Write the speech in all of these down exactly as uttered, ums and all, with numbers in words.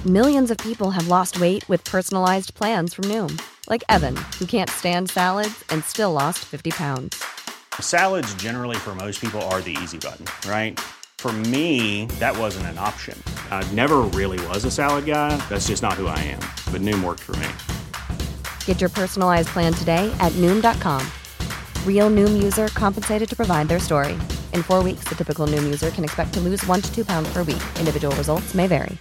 Millions of people have lost weight with personalized plans from Noom. Like Evan, who can't stand salads and still lost fifty pounds. Salads generally for most people are the easy button, right? For me, that wasn't an option. I never really was a salad guy. That's just not who I am. But Noom worked for me. Get your personalized plan today at Noom dot com. Real Noom user compensated to provide their story. In four weeks, the typical Noom user can expect to lose one to two pounds per week. Individual results may vary.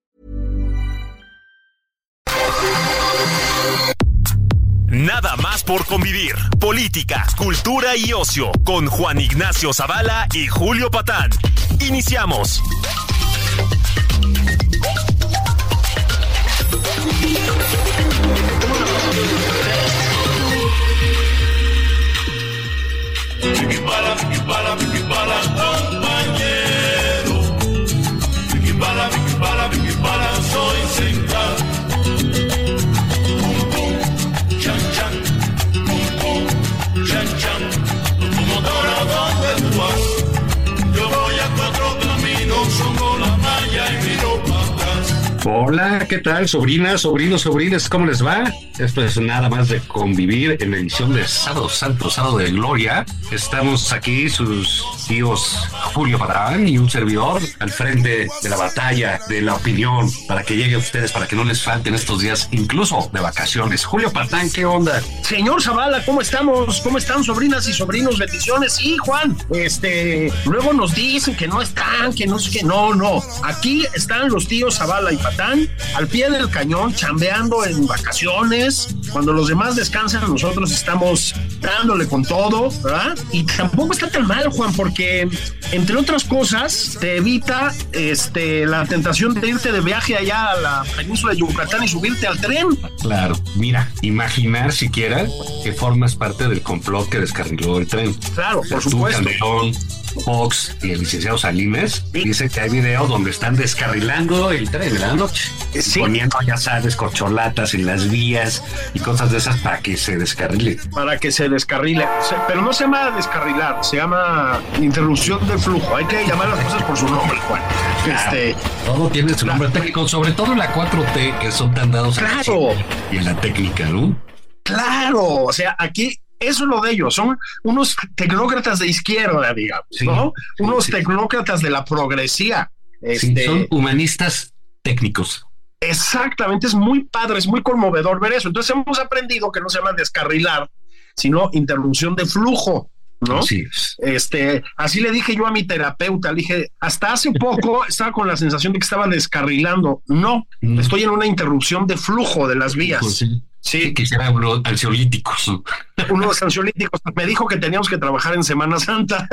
Nada más por convivir. Política, cultura y ocio con Juan Ignacio Zavala y Julio Patán. Iniciamos. Piqui para, piqui para, piqui para, compañero. Piqui para, piqui para, piqui para, soy central. Pum, pum, chan, chan. Pum, pum, chan, chan. Tu motor a donde tú vas. Yo voy a cuatro caminos, somos la malla y miro para atrás. Hola, ¿qué tal, sobrinas, sobrinos, sobrinas? ¿Cómo les va? Esto es Nada Más de Convivir en la edición de Sábado Santo, Sábado de Gloria. Estamos aquí, sus tíos Julio Patán y un servidor al frente de la batalla, de la opinión, para que lleguen ustedes, para que no les falten estos días, incluso de vacaciones. Julio Patán, ¿qué onda? Señor Zavala, ¿cómo estamos? ¿Cómo están, sobrinas y sobrinos? Bendiciones. Sí, Juan, este, luego nos dicen que no están, que no sé qué. No, no. Aquí están los tíos Zavala y Patán al pie del cañón, chambeando en vacaciones. Cuando los demás descansan, nosotros estamos dándole con todo, ¿verdad? Y tampoco está tan mal, Juan, porque entre otras cosas te evita este, la tentación de irte de viaje allá a la península de Yucatán y subirte al tren. Claro, mira, imaginar siquiera que formas parte del complot que descarriló el tren. Claro, por Tú, supuesto. Calderón, Fox y el licenciado Salinas, sí. Dice que hay videos donde están descarrilando el tren de la noche, sí. Poniendo, ya sabes, corcholatas en las vías y cosas de esas para que se descarrile. Para que se descarrile, pero no se llama descarrilar, se llama interrupción de flujo. Hay que llamar las cosas por su nombre, Juan. Claro, este, todo tiene su nombre técnico, sobre todo en la cuatro T, que son tan dados claro. a la ciencia y en la técnica, ¿no? Claro, o sea, aquí eso es lo de ellos, son unos tecnócratas de izquierda, digamos, sí, ¿no? Unos sí. tecnócratas de la progresía. Sí, este, son humanistas técnicos. Exactamente, es muy padre, es muy conmovedor ver eso. Entonces hemos aprendido que no se llama descarrilar, sino interrupción de flujo, ¿no? Sí. Este, así le dije yo a mi terapeuta, le dije, hasta hace poco estaba con la sensación de que estaba descarrilando. No, mm. estoy en una interrupción de flujo de las vías. Pues sí. Sí, que serán unos ansiolíticos. Unos ansiolíticos. Me dijo que teníamos que trabajar en Semana Santa.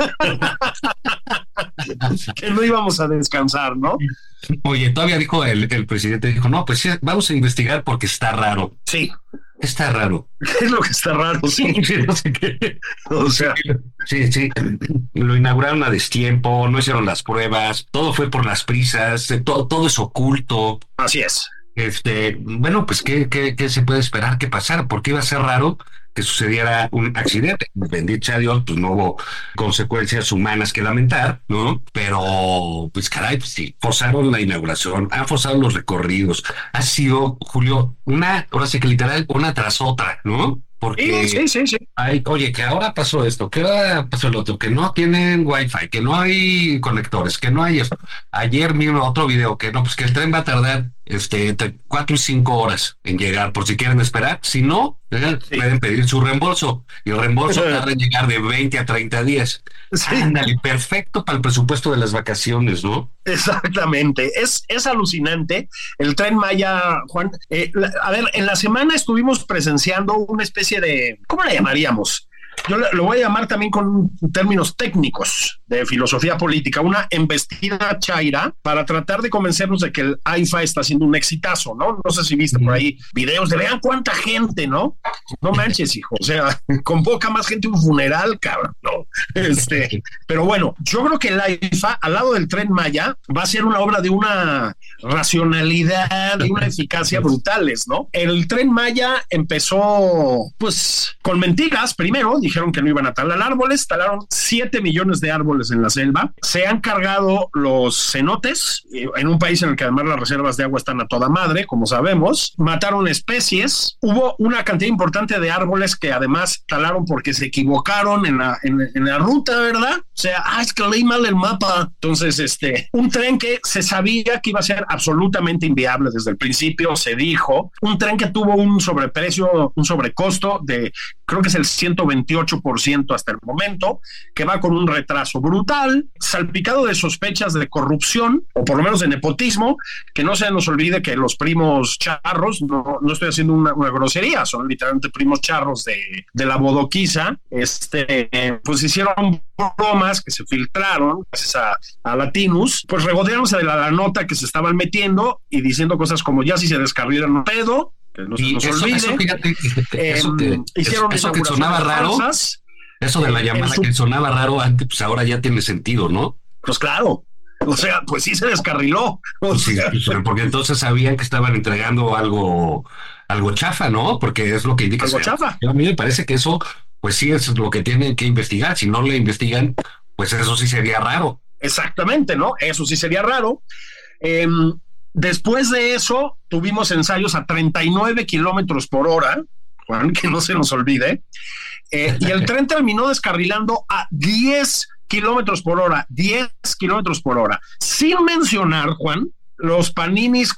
Que no íbamos a descansar, ¿no? Oye, todavía dijo el, el presidente, dijo, no, pues sí, vamos a investigar porque está raro. Sí. Está raro. ¿Qué es lo que está raro? Sí, no sé qué. O sea, sí, sí. Lo inauguraron a destiempo, no hicieron las pruebas, todo fue por las prisas, todo, todo es oculto. Así es. Este, bueno, pues ¿qué, qué, qué se puede esperar que pasara? Porque iba a ser raro que sucediera un accidente. Bendito sea Dios, pues no hubo consecuencias humanas que lamentar, ¿no? Pero, pues caray, pues sí, forzaron la inauguración, han forzado los recorridos. Ha sido, Julio, una, ahora sí que literal, una tras otra, ¿no? Porque, sí, sí, sí. Hay, oye, que ahora pasó esto, que ahora pasó el otro, que no tienen wifi, que no hay conectores, que no hay esto. Ayer vi otro video que no, pues que el tren va a tardar este, entre cuatro y cinco horas en llegar, por si quieren esperar. Si no, ¿eh? Sí. Pueden pedir su reembolso. Y el reembolso tarda en llegar de veinte a treinta días. Sí. Ándale, perfecto para el presupuesto de las vacaciones, ¿no? Exactamente, es, es alucinante. El Tren Maya, Juan, eh, la, a ver, en la semana estuvimos presenciando una especie de, ¿cómo la llamaríamos? Yo lo voy a llamar también con términos técnicos de filosofía política, una embestida chaira para tratar de convencernos de que el AIFA está haciendo un exitazo, ¿no? No sé si viste por ahí videos de vean cuánta gente, ¿no? No manches, hijo, o sea, convoca más gente a un funeral, cabrón, ¿no? Este, pero bueno, yo creo que el AIFA, al lado del Tren Maya, va a ser una obra de una racionalidad, de una eficacia brutales, ¿no? El Tren Maya empezó, pues, con mentiras, primero, dijeron que no iban a talar árboles, talaron siete millones de árboles en la selva, se han cargado los cenotes, en un país en el que además las reservas de agua están a toda madre, como sabemos, mataron especies, hubo una cantidad importante de árboles que además talaron porque se equivocaron en la, en, en la ruta, ¿verdad? O sea, ah, es que leí mal el mapa. Entonces, este, un tren que se sabía que iba a ser absolutamente inviable desde el principio, se dijo, un tren que tuvo un sobreprecio, un sobrecosto de, creo que es el ciento veintiocho por ciento hasta el momento, que va con un retraso brutal, salpicado de sospechas de corrupción, o por lo menos de nepotismo, que no se nos olvide que los primos charros, no, no estoy haciendo una, una grosería, son literalmente primos charros de, de la Bodoquiza, este, pues hicieron bromas que se filtraron gracias a, a Latinus, pues regodeándose de la, la nota que se estaban metiendo y diciendo cosas como ya si se descarrilaron un pedo, que no se nos eso, olvide. Eso, fíjate, eso que, eh, hicieron eso, eso que sonaba raro, falsas, eso de la eh, llamada su... que sonaba raro antes, pues ahora ya tiene sentido, ¿no? Pues claro. O sea, pues sí se descarriló. O sí, sea. Porque entonces sabían que estaban entregando algo, algo chafa, ¿no? Porque es lo que indica. Algo chafa. A mí me parece que eso, pues sí es lo que tienen que investigar. Si no le investigan, pues eso sí sería raro. Exactamente, ¿no? Eso sí sería raro. Eh, después de eso, tuvimos ensayos a treinta y nueve kilómetros por hora, Juan, que no se nos olvide. Eh, y el tren terminó descarrilando a diez kilómetros por hora, diez kilómetros por hora, sin mencionar, Juan, los paninis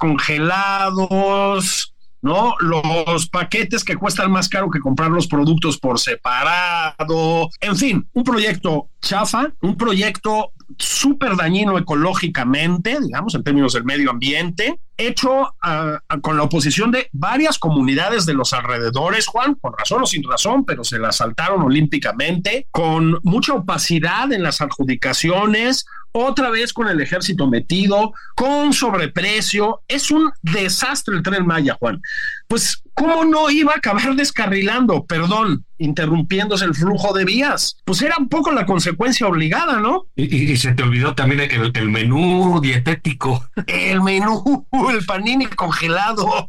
congelados, ¿no? Los paquetes que cuestan más caro que comprar los productos por separado, en fin, un proyecto chafa, un proyecto súper dañino ecológicamente, digamos, en términos del medio ambiente, hecho uh, uh, con la oposición de varias comunidades de los alrededores, Juan, con razón o sin razón, pero se la saltaron olímpicamente, con mucha opacidad en las adjudicaciones, otra vez con el ejército metido, con sobreprecio. Es un desastre el Tren Maya, Juan. Pues, ¿cómo no iba a acabar descarrilando? Perdón, interrumpiéndose el flujo de vías. Pues era un poco la consecuencia obligada, ¿no? Y, y, y se te olvidó también el, el menú dietético. El menú, el panini congelado.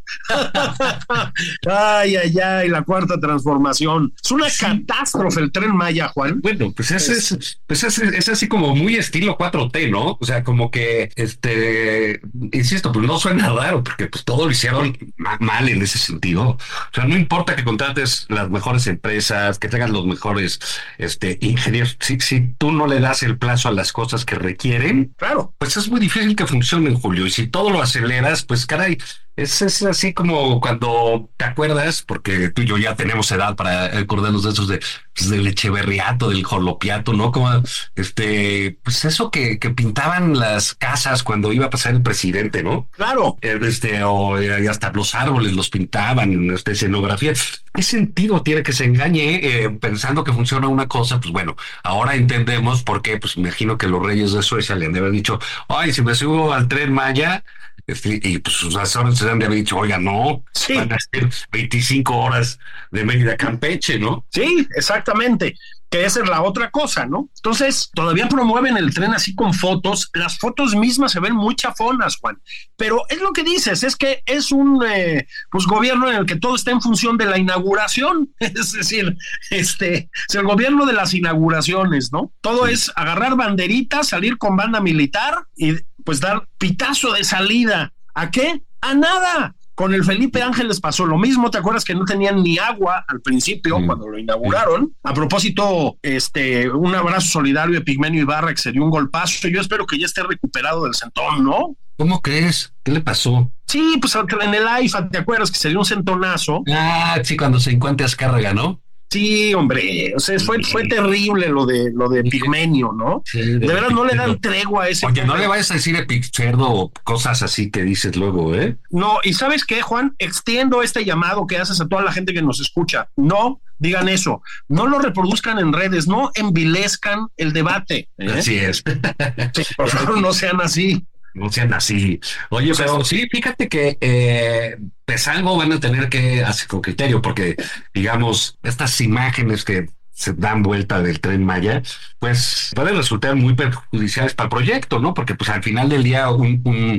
Ay, ay, ay, la cuarta transformación. Es una sí. catástrofe el Tren Maya, Juan. Bueno, pues es, es, pues es, es así como muy estilo cuatro T, ¿no? O sea, como que, este, insisto, pues no suena raro, porque pues todo lo hicieron mal en ese sentido. O sea, no importa que contrates las mejores empresas, que tengas los mejores este, ingenieros, si, si tú no le das el plazo a las cosas que requieren, claro, pues es muy difícil que funcionen, Julio. Y si todo lo aceleras, pues caray, es, es así como cuando te acuerdas, porque tú y yo ya tenemos edad para acordarnos de esos de, pues, del Echeverriato, del Jolopiato, ¿no? Como este, pues eso que, que pintaban las casas cuando iba a pasar el presidente, ¿no? Claro. Este, o y hasta los árboles los pintaban en esta escenografía. ¿Qué sentido tiene que se engañe eh, pensando que funciona una cosa? Pues bueno, ahora entendemos por qué, pues imagino que los reyes de Suecia le han de haber dicho, ay, si me subo al Tren Maya, este, y pues sus asesores se han de haber dicho, oiga, no, sí. van a ser veinticinco horas de Mérida a Campeche, ¿no? Sí, exactamente. Que esa es la otra cosa, ¿no? Entonces, todavía promueven el tren así con fotos. Las fotos mismas se ven muy chafonas, Juan. Pero es lo que dices, es que es un eh, pues gobierno en el que todo está en función de la inauguración. Es decir, este es el gobierno de las inauguraciones, ¿no? Todo sí. es agarrar banderitas, salir con banda militar y pues dar pitazo de salida. ¿A qué? A nada. Con el Felipe Ángeles pasó lo mismo. ¿Te acuerdas que no tenían ni agua al principio, mm. cuando lo inauguraron? A propósito, este, un abrazo solidario de Pigmenio Ibarra, que se dio un golpazo. Yo espero que ya esté recuperado del sentón, ¿no? ¿Cómo crees? ¿Qué le pasó? Sí, pues en el A I F A, ¿te acuerdas que se dio un centonazo? Ah, sí, cuando se encuentra Azcárraga, ¿no? Sí, hombre, o sea, fue, fue terrible lo de lo de Pigmenio, ¿no? Sí, de, de verdad no le dan tregua a ese. Oye, no le vayas a decir Epiccerdo o cosas así que dices luego, ¿eh? No, y ¿sabes qué, Juan? Extiendo este llamado que haces a toda la gente que nos escucha. No digan eso, no lo reproduzcan en redes, no envilezcan el debate, ¿eh? Así es. Sí, por favor, no sean así. No sean así. Oye, pues pero sí, fíjate que eh, pues algo van a tener que hacer con criterio, porque, digamos, estas imágenes que se dan vuelta del Tren Maya, pues pueden resultar muy perjudiciales para el proyecto, ¿no? Porque pues al final del día un, un,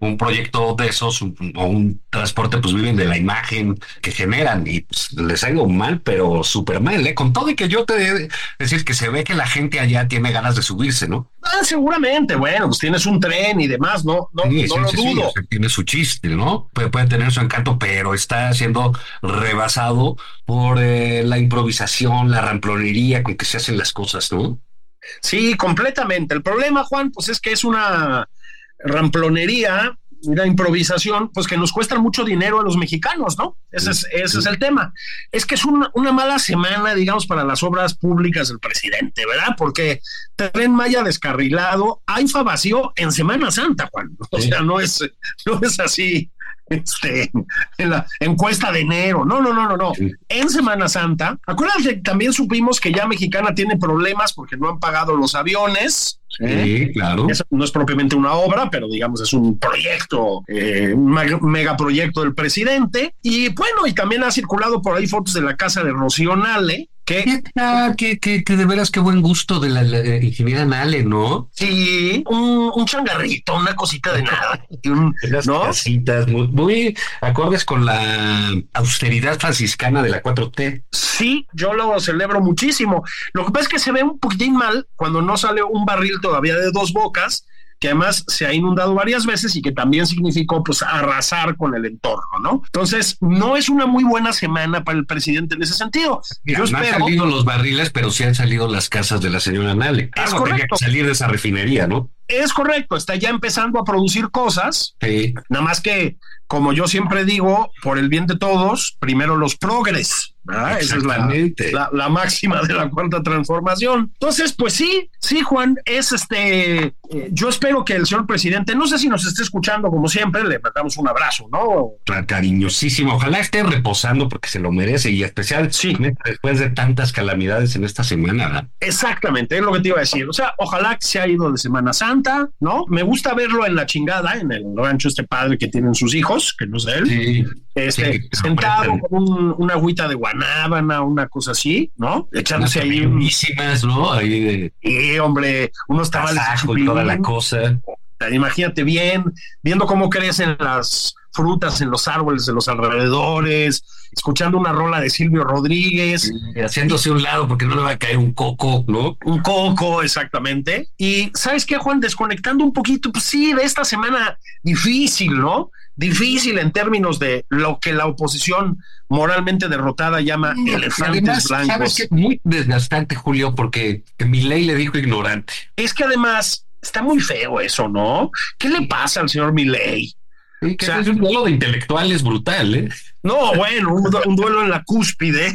un proyecto de esos un, o un transporte, pues viven de la imagen que generan y pues, les ha ido mal, pero súper mal, ¿eh? Con todo y que yo te de decir que se ve que la gente allá tiene ganas de subirse, ¿no? Ah, seguramente, bueno, pues tienes un tren y demás, no, no, Sí, no sí, lo sí, dudo. sí, o sea, tiene su chiste, ¿no? Puede, puede tener su encanto, pero está siendo rebasado por eh, la improvisación, la ramplonería con que se hacen las cosas, ¿no? Sí, completamente. El problema, Juan, pues es que es una ramplonería, una improvisación, pues que nos cuesta mucho dinero a los mexicanos, ¿no? Ese es, ese es el tema. Es que es una, una mala semana, digamos, para las obras públicas del presidente, ¿verdad? Porque Tren Maya descarrilado, A I F A vacío en Semana Santa, Juan. O Sí. sea, no es, no es así. Este, en la encuesta de enero, no, no, no, no, no. Sí. En Semana Santa, acuérdate que también supimos que ya Mexicana tiene problemas porque no han pagado los aviones. ¿eh? Sí, claro. Eso no es propiamente una obra, pero digamos es un proyecto, eh, un mag- megaproyecto del presidente. Y bueno, y también ha circulado por ahí fotos de la casa de Rocío Nale, que Ah, que, que, que de veras qué buen gusto de la, la eh, ingeniera Nale, ¿no? sí, un, un changarrito, una cosita de nada, y un, Las ¿no? casitas muy, muy acordes con la austeridad franciscana de la cuatro T. Sí, yo lo celebro muchísimo. Lo que pasa es que se ve un poquitín mal cuando no sale un barril todavía de dos bocas, que además se ha inundado varias veces y que también significó pues arrasar con el entorno, ¿no? Entonces, no es una muy buena semana para el presidente en ese sentido. Mira, Yo no han espero, salido los barriles, pero sí han salido las casas de la señora Nale. Es Algo tenía correcto. que salir de esa refinería, ¿no? es correcto, está ya empezando a producir cosas, Sí. nada más que, como yo siempre digo, por el bien de todos, primero los progres, ¿verdad? Esa es la, Exactamente. la, la máxima de la cuarta transformación. Entonces, pues sí, sí, Juan, es este, eh, yo espero que el señor presidente, no sé si nos esté escuchando, como siempre, le mandamos un abrazo, ¿no? Ca- Cariñosísimo. Ojalá esté reposando porque se lo merece y especial Sí. después de tantas calamidades en esta semana, ¿verdad? Exactamente, es lo que te iba a decir. O sea, ojalá que se haya ido de Semana Santa, ¿no? Me gusta verlo en la chingada, en el rancho este padre que tienen sus hijos, que no es de él. Sí. Este, Sí, sentado hombre, con un, una agüita de guanábana, una cosa así, ¿no? Echándose unas ahí un, buenísimas, ¿no? Ahí de y, hombre, unos tamales de tasajo y toda la chipilín. cosa. Imagínate bien, viendo cómo crecen las frutas en los árboles de los alrededores, escuchando una rola de Silvio Rodríguez, Y haciéndose a un lado porque no le va a caer un coco, ¿no? un coco, exactamente. Y ¿sabes qué, Juan? Desconectando un poquito, pues sí, de esta semana difícil, ¿no? Difícil en términos de lo que la oposición moralmente derrotada llama elefantes Además, blancos. sabes que muy desgastante, Julio, porque Milei le dijo ignorante. Es que además está muy feo eso, ¿no? ¿Qué le pasa al señor Milei? Sí, que O sea, es un duelo de intelectuales brutal, ¿eh? No, bueno, un, du- un duelo en la cúspide.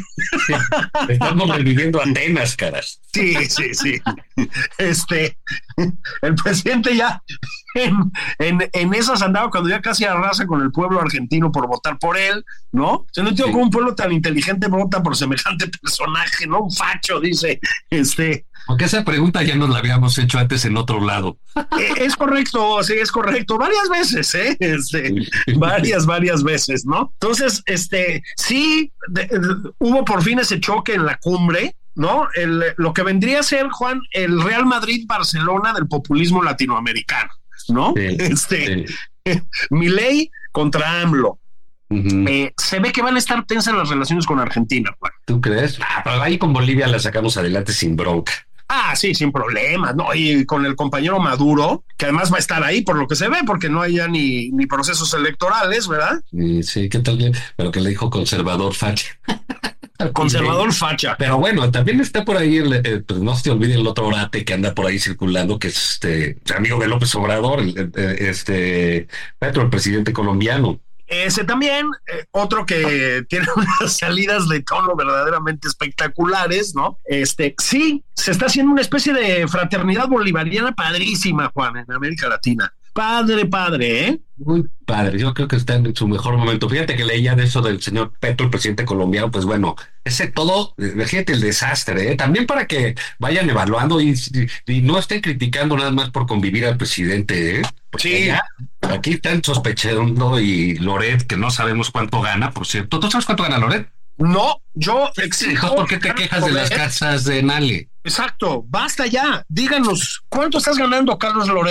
Estamos reviviendo Atenas, caras. Sí, sí, sí. Este, el presidente ya en, en, en esas andaba cuando ya casi arrasa con el pueblo argentino por votar por él, ¿no? Se no entiendo Sí. cómo un pueblo tan inteligente vota por semejante personaje, ¿no? Un facho, dice, este, Porque esa pregunta ya nos la habíamos hecho antes en otro lado. eh, es correcto, sí, es correcto, varias veces, ¿eh? Este, varias, varias veces, ¿no? Entonces, este, sí, de- de- hubo por fin ese choque en la cumbre, ¿no? El, lo que vendría a ser, Juan, el Real Madrid-Barcelona del populismo latinoamericano, ¿no? Sí, Este, sí. Milei contra AMLO. Ujú. Eh, se ve que van a estar tensas las relaciones con Argentina, Juan. ¿Tú crees? Ah, pero ahí con Bolivia la sacamos adelante sin bronca. Ah, sí, sin problemas, ¿no? Y con el compañero Maduro, que además va a estar ahí por lo que se ve, porque no hay ya ni, ni procesos electorales, ¿verdad? Sí, sí, ¿qué tal? Pero que le dijo conservador facha. Conservador facha. Pero bueno, también está por ahí, el, eh, pues no se te olvide el otro orate que anda por ahí circulando, que es este amigo de López Obrador, el, el, este Petro, el presidente colombiano. Ese también, eh, otro que tiene unas salidas de tono verdaderamente espectaculares, ¿no? Este, sí, se está haciendo una especie de fraternidad bolivariana padrísima, Juan, en América Latina. Padre, padre, ¿eh? Muy padre, yo creo que está en su mejor momento. Fíjate que leía de eso del señor Petro, el presidente colombiano, pues bueno, ese todo, eh, fíjate el desastre, ¿eh? También para que vayan evaluando y, y, y no estén criticando nada más por convivir al presidente, ¿eh? Porque Sí. ya, aquí están sospechando y Loret, que no sabemos cuánto gana, por cierto. ¿Tú sabes cuánto gana Loret? No, yo Entonces, exijo... ¿por qué te quejas de las casas de Nale? Exacto, basta ya. Díganos, ¿cuánto estás ganando, Carlos Loret?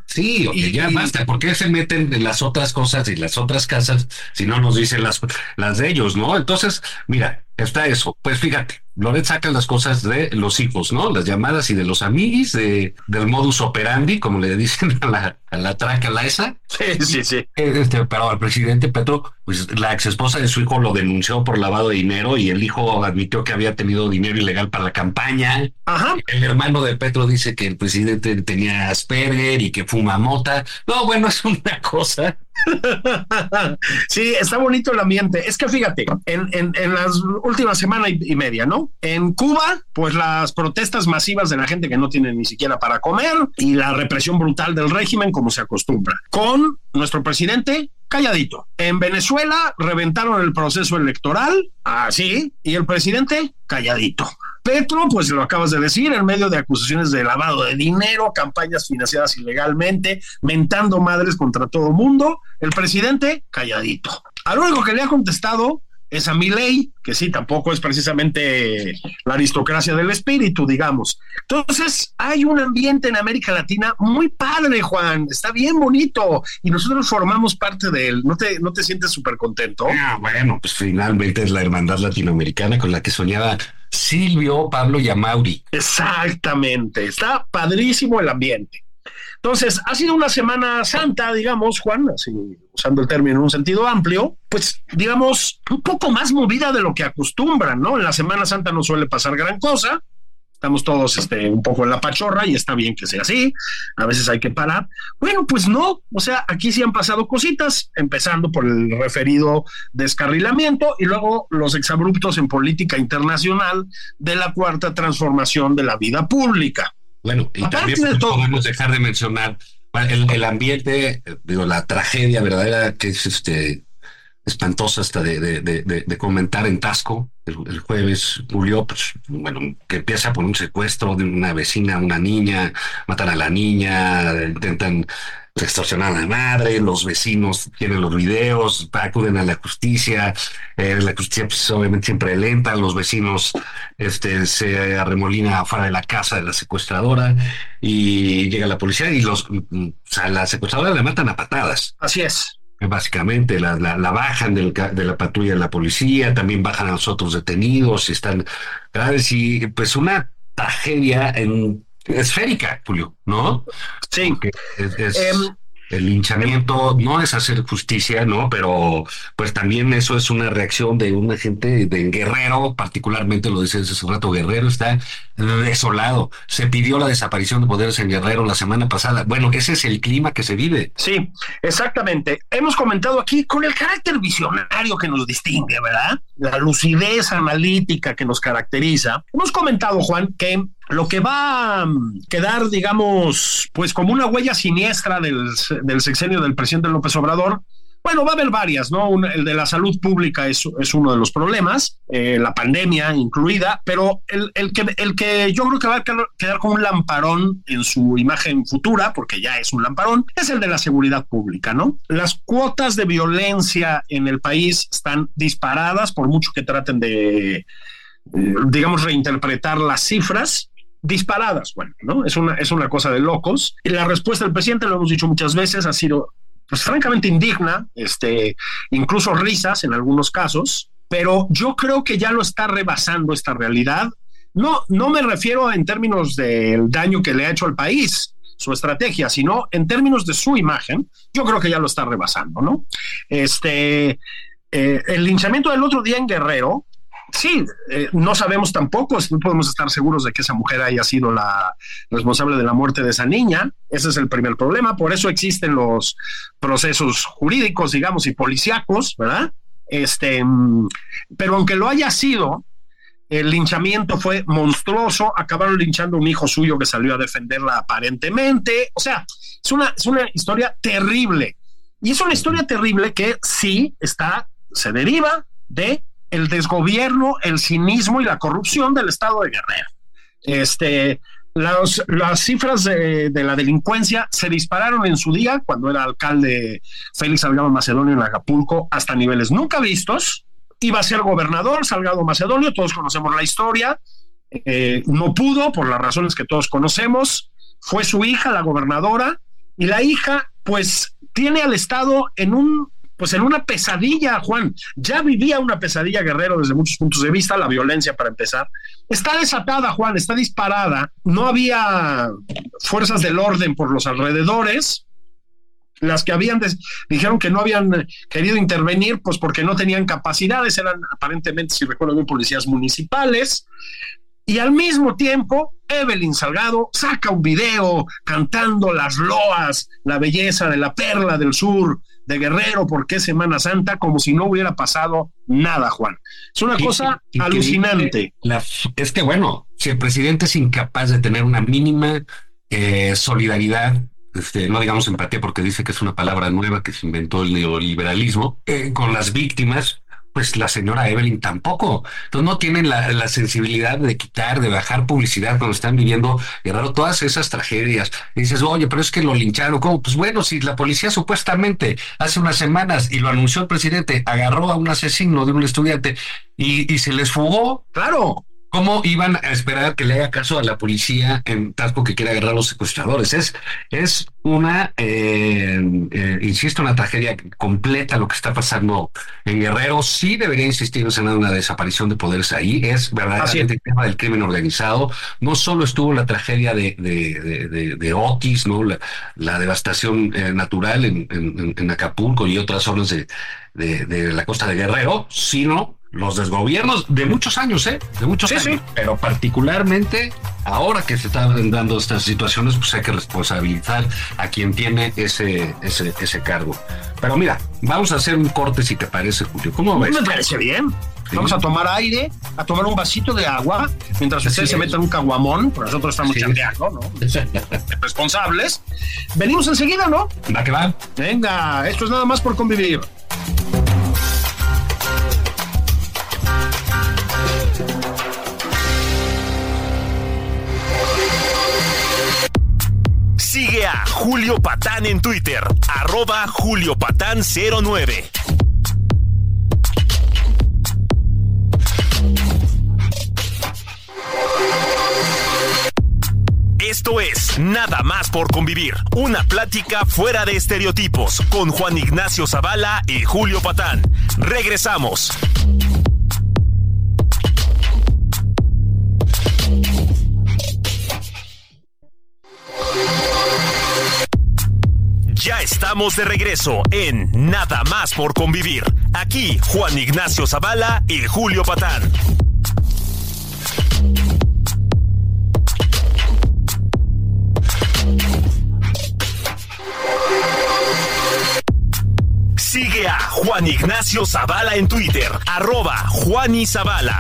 Sí, oye, Y- ya y- basta. ¿Por qué se meten en las otras cosas y las otras casas si no nos dicen las, las de ellos, ¿no? Entonces, mira, está eso. Pues fíjate, Loret saca las cosas de los hijos, ¿no? Las llamadas y de los amiguis, de, del modus operandi, como le dicen a la, a la traca, la esa. Sí, sí, sí. Este, pero al presidente Petro, pues la ex esposa de su hijo lo denunció por lavado de dinero y el hijo admitió que había tenido dinero ilegal para la campaña. Ajá. El hermano de Petro dice que el presidente tenía Asperger y que fuma mota. No, bueno, es una cosa. Sí, está bonito el ambiente. Es que fíjate, en, en, en las últimas semana y, y media, ¿no? En Cuba, pues las protestas masivas de la gente que no tiene ni siquiera para comer y la represión brutal del régimen como se acostumbra. Con nuestro presidente calladito. En Venezuela reventaron el proceso electoral, así, y el presidente calladito. Petro, pues lo acabas de decir, en medio de acusaciones de lavado de dinero, campañas financiadas ilegalmente, mentando madres contra todo mundo, el presidente calladito. Al único que le ha contestado es a Milei, que sí, tampoco es precisamente la aristocracia del espíritu, digamos. Entonces, hay un ambiente en América Latina muy padre, Juan, está bien bonito, y nosotros formamos parte de él. ¿No te, no te sientes súper contento? Ah, bueno, pues finalmente es la hermandad latinoamericana con la que soñaba Silvio, Pablo y Amaury. Exactamente, está padrísimo el ambiente. Entonces, ha sido una Semana Santa, digamos, Juan, así usando el término en un sentido amplio, pues, digamos, un poco más movida de lo que acostumbran, ¿no? En la Semana Santa no suele pasar gran cosa, estamos todos este, un poco en la pachorra y está bien que sea así, a veces hay que parar. Bueno, pues no, o sea, aquí sí han pasado cositas, empezando por el referido descarrilamiento y luego los exabruptos en política internacional de la cuarta transformación de la vida pública. Bueno, y Aparte también de todo, podemos dejar de mencionar el, el ambiente, eh, digo, la tragedia verdadera que es este espantosa hasta de, de, de, de, de comentar en Tasco el, el jueves, Julio, pues bueno, que empieza por un secuestro de una vecina, una niña, matan a la niña, intentan extorsionar a la madre, los vecinos tienen los videos, acuden a la justicia, eh, la justicia pues, obviamente siempre lenta, los vecinos este, se arremolina afuera de la casa de la secuestradora y llega la policía y los, o sea, la secuestradora la matan a patadas. Así es. Básicamente la, la, la bajan del, de la patrulla de la policía, también bajan a los otros detenidos y están graves y pues una tragedia en esférica, Julio, ¿no? Sí. Porque es, es Eh, el linchamiento no es hacer justicia, ¿no? Pero pues también eso es una reacción de una gente de Guerrero, particularmente lo dice hace rato, Guerrero está desolado. Se pidió la desaparición de poderes en Guerrero la semana pasada. Bueno, ese es el clima que se vive. Sí, exactamente. Hemos comentado aquí con el carácter visionario que nos distingue, ¿verdad? La lucidez analítica que nos caracteriza. Hemos comentado, Juan, que lo que va a quedar, digamos, pues como una huella siniestra del, del sexenio del presidente López Obrador, bueno, va a haber varias, ¿no? Un, el de la salud pública es, es uno de los problemas, eh, la pandemia incluida, pero el, el, que, el que yo creo que va a quedar con un lamparón en su imagen futura, porque ya es un lamparón, es el de la seguridad pública, ¿no? Las cuotas de violencia en el país están disparadas, por mucho que traten de, eh, digamos, reinterpretar las cifras, disparadas, bueno, ¿no? Es una, es una cosa de locos. Y la respuesta del presidente, lo hemos dicho muchas veces, ha sido pues francamente indigna, este, incluso risas en algunos casos, pero yo creo que ya lo está rebasando esta realidad. No, no me refiero en términos del daño que le ha hecho al país, su estrategia, sino en términos de su imagen, yo creo que ya lo está rebasando, ¿no? Este, eh, el linchamiento del otro día en Guerrero, sí, eh, no sabemos tampoco, no podemos estar seguros de que esa mujer haya sido la responsable de la muerte de esa niña. Ese es el primer problema, por eso existen los procesos jurídicos, digamos, y policíacos, ¿verdad? Este, pero aunque lo haya sido, el linchamiento fue monstruoso, acabaron linchando a un hijo suyo que salió a defenderla aparentemente, o sea, es una, es una historia terrible, y es una historia terrible que sí está, se deriva de el desgobierno, el cinismo y la corrupción del estado de Guerrero. Este, los, las cifras de, de la delincuencia se dispararon en su día cuando era alcalde Félix Salgado Macedonio en Acapulco hasta niveles nunca vistos. Iba a ser gobernador Salgado Macedonio, todos conocemos la historia, eh, no pudo por las razones que todos conocemos, fue su hija la gobernadora Y la hija, pues, tiene al Estado en un, pues en una pesadilla, Juan. Ya vivía una pesadilla Guerrero desde muchos puntos de vista, la violencia para empezar. Está desatada, Juan, está disparada. No había fuerzas del orden por los alrededores. Las que habían, des- dijeron que no habían querido intervenir, pues porque no tenían capacidades, eran aparentemente, si recuerdo bien, policías municipales. Y al mismo tiempo, Evelyn Salgado saca un video cantando las loas, la belleza de la perla del sur de Guerrero, porque es Semana Santa, como si no hubiera pasado nada, Juan. Es una Y- cosa y- y que alucinante. dice la- es que bueno, si el presidente es incapaz de tener una mínima eh, solidaridad, este, no digamos empatía porque dice que es una palabra nueva que se inventó el neoliberalismo, eh, con las víctimas, pues la señora Evelyn tampoco. Entonces no tienen la, la sensibilidad de quitar, de bajar publicidad cuando están viviendo, Guerrero, todas esas tragedias. Y dices, oye, pero es que lo lincharon. ¿Cómo? Pues bueno, si la policía supuestamente hace unas semanas, y lo anunció el presidente, agarró a un asesino de un estudiante y, y se les fugó. Claro. ¿Cómo iban a esperar que le haga caso a la policía en Tasco que quiere agarrar a los secuestradores? Es, es una, eh, eh, insisto, una tragedia completa lo que está pasando en Guerrero. Sí debería insistir en Senado una desaparición de poderes ahí. Es verdaderamente el tema del crimen organizado. No solo estuvo la tragedia de, de, de, de, de Otis, ¿no? La, la devastación eh, natural en, en, en Acapulco y otras zonas de, de, de la costa de Guerrero, sino los desgobiernos de muchos años, ¿eh? De muchos Sí, años. sí. Pero particularmente ahora que se están dando estas situaciones, pues hay que responsabilizar a quien tiene ese, ese, ese cargo. Pero mira, vamos a hacer un corte si te parece, Julio. ¿Cómo ves? Me parece bien. Sí. Vamos a tomar aire, a tomar un vasito de agua, mientras Así ustedes se es. metan un caguamón, pues nosotros estamos Así es. chambeando, ¿no? Responsables. Venimos enseguida, ¿no? Va que va. Venga, esto es nada más por convivir. Sigue a Julio Patán en Twitter, arroba Julio Patán cero nueve. Esto es Nada más por convivir, una plática fuera de estereotipos con Juan Ignacio Zavala y Julio Patán. Regresamos. Ya estamos de regreso en Nada más por convivir. Aquí Juan Ignacio Zavala y Julio Patán. Sigue a Juan Ignacio Zavala en Twitter, arroba Juan y Zavala.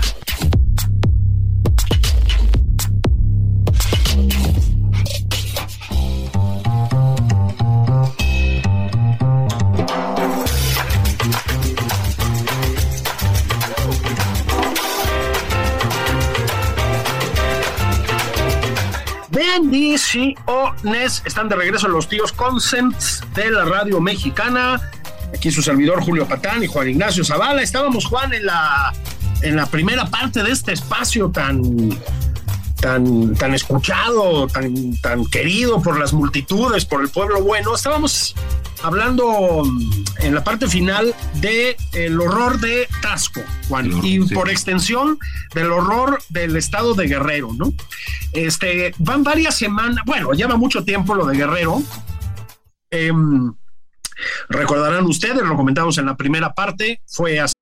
Bendiciones. Están de regreso los tíos Consents de la radio mexicana. Aquí su servidor Julio Patán y Juan Ignacio Zavala. Estábamos, Juan, en la, en la primera parte de este espacio tan, tan, tan escuchado, tan, tan querido por las multitudes, por el pueblo bueno. Estábamos hablando en la parte final de el horror de Tasco, Juan, No, y sí. por extensión del horror del estado de Guerrero, ¿no? Este, van varias semanas, bueno, lleva mucho tiempo lo de Guerrero. Eh, recordarán ustedes, lo comentamos en la primera parte, fue así.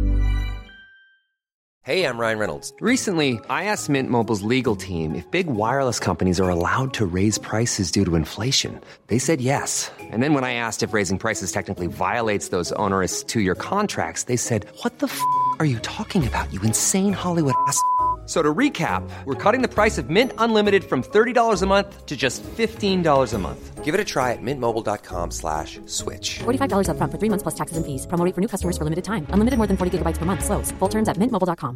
Hey, I'm Ryan Reynolds. Recently, I asked Mint Mobile's legal team if big wireless companies are allowed to raise prices due to inflation. They said yes. And then when I asked if raising prices technically violates those onerous two-year contracts, they said, "What the f*** are you talking about, you insane Hollywood ass?" So to recap, we're cutting the price of Mint Unlimited from thirty dollars a month to just fifteen dollars a month. Give it a try at mintmobile.com slash switch. forty-five dollars up front for three months plus taxes and fees. Promo rate for new customers for limited time. Unlimited more than forty gigabytes per month. Slows full terms at mint mobile dot com.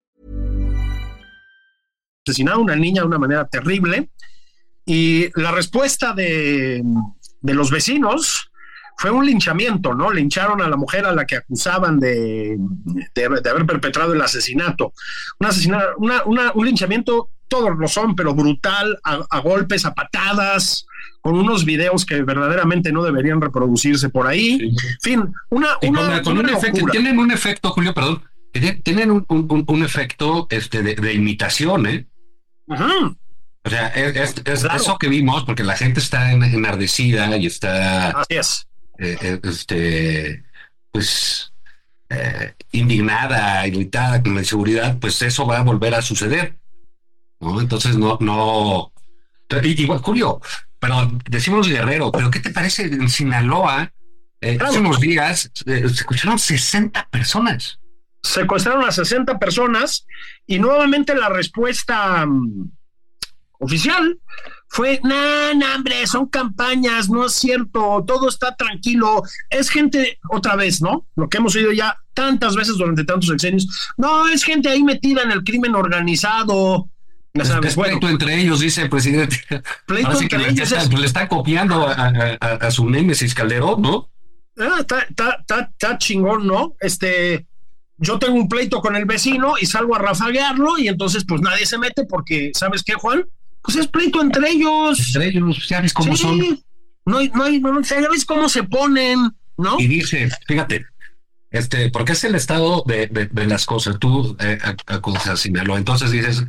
Asesinado a una niña de una manera terrible, y la respuesta de, de los vecinos fue un linchamiento, ¿no? Lincharon a la mujer a la que acusaban de, de, de haber perpetrado el asesinato. Un, asesinato una, una, un linchamiento todos lo son, pero brutal, a, a golpes, a patadas, con unos videos que verdaderamente no deberían reproducirse por ahí. Sí. En fin, una, una, con, con una un efecto, tienen un efecto, Julio, perdón, tienen un, un, un efecto este, de, de imitación, ¿eh? Uh-huh. O sea, es, es, es claro. Eso que vimos, porque la gente está enardecida y está... Así es. Eh, este, pues, eh, indignada, irritada con la inseguridad, pues eso va a volver a suceder, ¿no? Entonces, no, no... Igual, Julio, pero decimos Guerrero, pero ¿qué te parece en Sinaloa? Eh, claro. Hace unos días eh, se escucharon sesenta personas. Secuestraron a sesenta personas y nuevamente la respuesta um, oficial fue, no, no, hombre, son campañas, no es cierto, todo está tranquilo, es gente, otra vez, ¿no? Lo que hemos oído ya tantas veces durante tantos sexenios, no, es gente ahí metida en el crimen organizado. Ya sabes, es pleito bueno, entre ellos, dice el presidente. Pleito entre que ellos. Le, es... le está copiando a, a, a, a su némesis Calderón, ¿no? Ah, está, está, está, está chingón, ¿no? Este, yo tengo un pleito con el vecino y salgo a rafaguearlo y entonces pues nadie se mete porque, ¿sabes qué, Juan? Pues es pleito entre ellos. Entre ellos, ya ves cómo sí, son. No hay, no hay, no, ya ves cómo se ponen, ¿no? Y dice, fíjate, este, porque es el estado de, de, de las cosas. Tú eh, acudes a Sinaloa, entonces dices...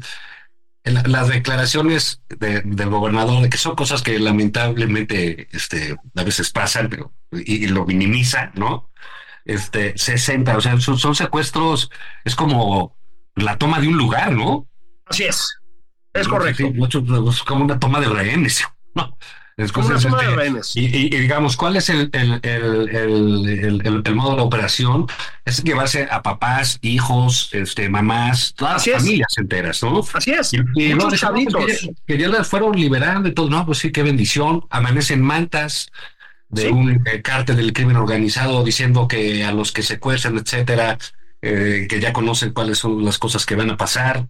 Las declaraciones de, del gobernador, de que son cosas que lamentablemente este, a veces pasan, pero y, y lo minimiza, ¿no? Este, sesenta, o sea, son, son secuestros, es como la toma de un lugar, ¿no? Así es, es correcto. Sí, mucho, es como una toma de rehenes, ¿no? Es como una toma de rehenes. Y, y, y digamos, ¿cuál es el, el, el, el, el, el, el modo de la operación? Es llevarse a papás, hijos, este, mamás, todas Así las es. familias enteras, ¿no? Así es. Y, y muchos no, chavitos. Que, ya, que ya las fueron liberando y todo, no, pues sí, qué bendición. Amanecen mantas de ¿sí? un eh, cártel del crimen organizado diciendo que a los que secuestran, etcétera, eh, que ya conocen cuáles son las cosas que van a pasar.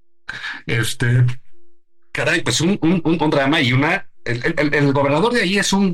Este, caray, pues un, un, un drama y una... El, el, el gobernador de ahí es un,